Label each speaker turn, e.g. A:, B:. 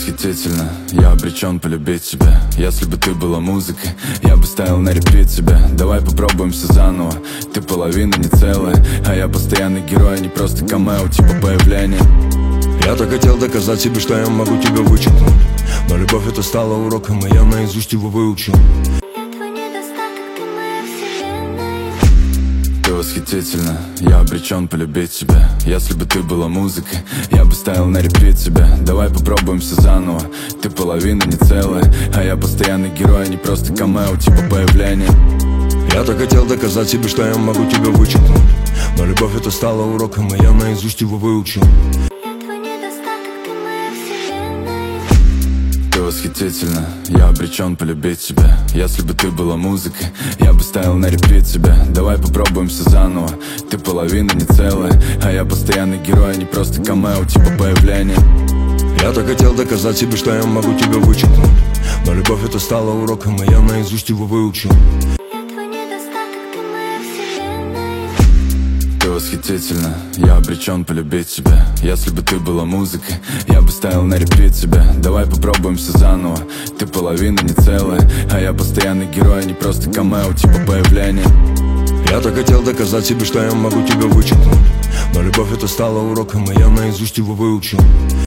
A: восхитительно, я обречен полюбить тебя. Если бы ты была музыкой, я бы ставил на репит тебя. Давай попробуем все заново, ты половина не целая, а я постоянный герой, а не просто камео, типа появления.
B: Я так хотел доказать себе, что я могу тебя вычеркнуть, но любовь это стало уроком, и я наизусть его выучил.
A: Ты восхитительно, я обречен полюбить тебя. Если бы ты была музыкой, я бы ставил на репит тебя. Давай попробуем все заново, ты половина не целая, а я постоянный герой, а не просто камео, типа появления.
B: Я так хотел доказать себе, что я могу тебя вычеркнуть, но любовь это стало уроком, и я наизусть его выучил.
A: Ты восхитительно, я обречен полюбить тебя. Если бы ты была музыкой, я бы ставил на репит тебя. Давай попробуем все заново, ты половина не целая, а я постоянный герой, а не просто камео, типа появления.
B: Я так хотел доказать себе, что я могу тебя вычеркнуть, но любовь это стало уроком, и я наизусть его выучил.
A: Ты восхитительно, я обречен полюбить тебя. Если бы ты была музыкой, я бы ставил на репит тебя. Давай попробуем все заново, ты половина не целая, а я постоянный герой, а не просто камео, типа появления.
B: Я так хотел доказать себе, что я могу тебя вычеркнуть, но любовь это стало уроком, и я наизусть его выучил.